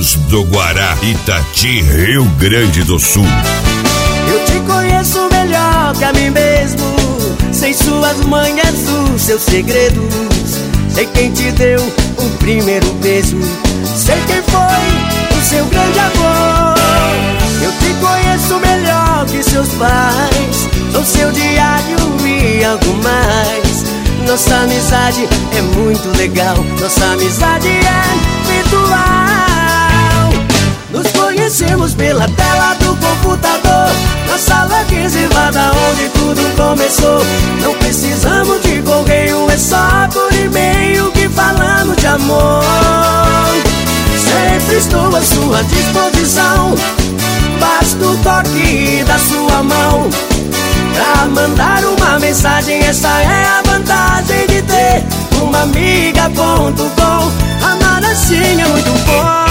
Trileiros do Guará, Itati, Rio Grande do Sul. Eu te conheço melhor que a mim mesmo. Sei suas manhas, os seus segredos. Sei quem te deu o primeiro beijo. Sei quem foi o seu grande amor. Eu te conheço melhor que seus pais. Sou seu diário e algo mais. Nossa amizade é muito legal. Nossa amizade é virtual. Nos conhecemos pela tela do computador, na sala reservada onde tudo começou. Não precisamos de correio, é só por e-mail que falamos de amor. Sempre estou à sua disposição, basta o toque da sua mão pra mandar uma mensagem. Essa é a vantagem de ter uma amiga.com. Amar assim é muito bom.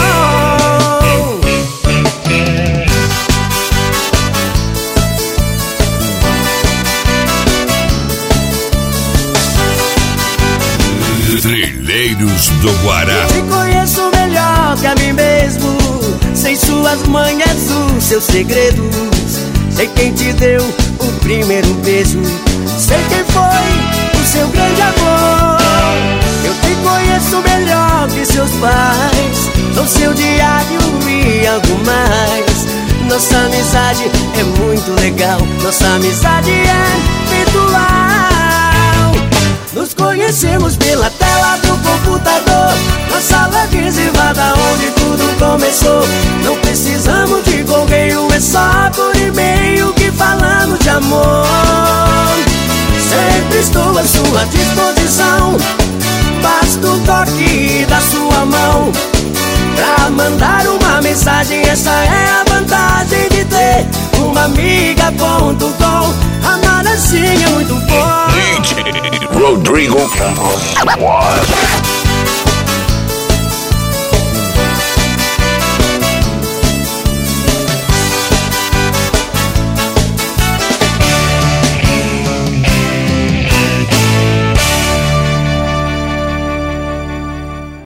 Trileiros do Guará. Eu te conheço melhor que a mim mesmo. Sei suas manhas, os seus segredos. Sei quem te deu o primeiro beijo. Sei quem foi o seu grande amor. Eu te conheço melhor que seus pais. Sou seu diário e algo mais. Nossa amizade é muito legal. Nossa amizade é virtual. Nos conhecemos pela tela do computador, na sala reservada onde tudo começou. Não precisamos de correio, é só por e-mail que falamos de amor. Sempre estou à sua disposição, basta o toque da sua mão pra mandar uma mensagem. Essa é a vantagem de ter uma amiga.com. Amar assim é muito bom. Rodrigo Campos.